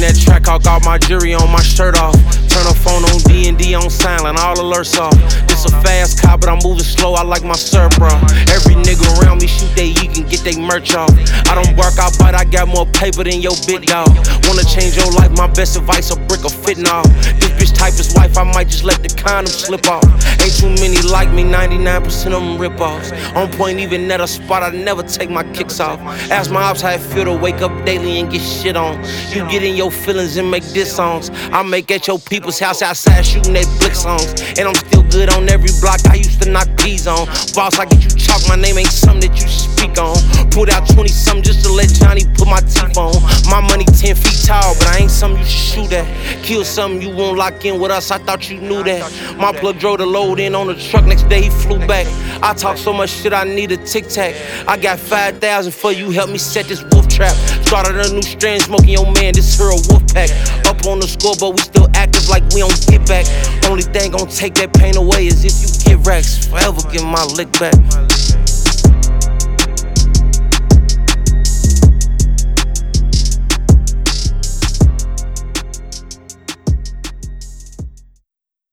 that track, I got my jury on, my shirt off. Turn a phone on D&D on silent, all alerts off. This a fast car, but I'm moving slow, I like my syrup, bro. Every nigga around me shoot they E can get they merch off. I don't bark, I bite, I got more paper than your big dog. Wanna change your life, my best advice, a brick of fitting off. This bitch type is wife, I might just let the condom slip off. Ain't too many like me, 99% of them rip-offs. On point, even at a spot, I never take my kicks off. Ask my ops how it feel to wake up daily and get shit on. You get in your feelings and make diss songs. I make at your people's house outside shooting they blick songs. And I'm still good on every block, I used to knock P's on. Boss, I get you chalk, my name ain't something that you speak on. Pulled out 20-something just to let Johnny put my teeth on. My money 10 feet tall, but I ain't something you should shoot at. Kill something you won't lock in with us, I thought you knew that. My plug drove the load in on the truck, next day he flew back. I talk so much shit, I need a tic-tac. I got 5,000 for you, help me set this wolf trap. Started a new strand, smoking your man, this here a wolf pack. Up on the scoreboard, we still active like we don't get back. Only thing gon' take that pain away is if you get racks. Forever get my lick back.